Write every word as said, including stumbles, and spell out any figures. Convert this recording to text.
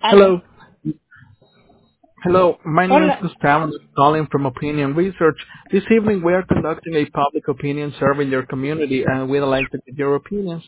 Aló. Hello. Hello. My name is Hola. Gustavo. I'm calling from Opinion Research. This evening we are conducting a public opinion survey in your community and we'd like to get your opinions.